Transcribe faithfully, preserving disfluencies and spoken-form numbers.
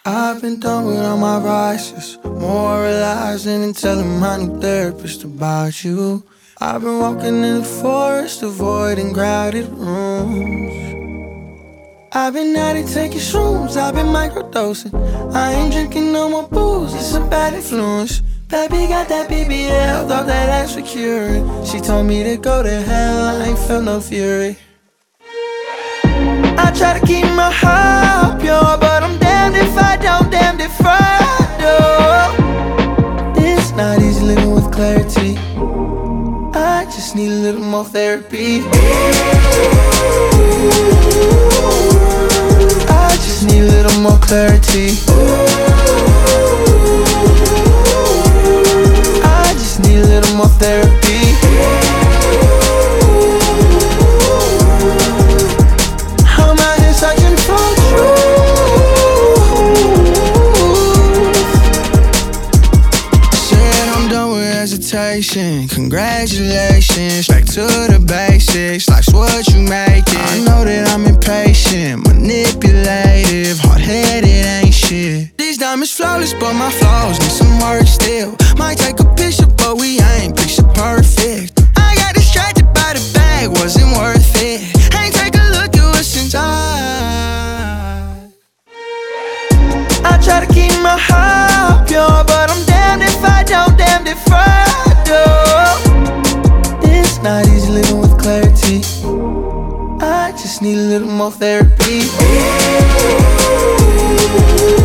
I've been done with all my vices, moralizing and telling my new therapist about you. I've been walking in the forest, avoiding crowded rooms. I've been at it taking shrooms, I've been microdosing. I ain't drinking no more booze, it's a bad influence. Baby got that B B L, thought that ass was cured. She told me to go to hell, I ain't felt no fury. I try to keep my heart pure, but I'm damned if I don't, damned if I do. It's not easy living with clarity, I just need a little more therapy. I just need a little more clarity. I just need a little more therapy. I'm out here searching for truth. Said I'm done with hesitation. Congratulations, back to the basics. Life's what you make it. I know that I'm impatient, manipulative, hard-headed, ain't shit. These diamonds flawless, but my flaws need some work still. Might take a picture, but we ain't picture perfect. I got distracted by the bag, wasn't worth it. Ain't take a look at what's inside. I try to keep my heart pure, but I'm damned if I don't, damned if I do. It's not easy living with clarity, I just need a little more therapy.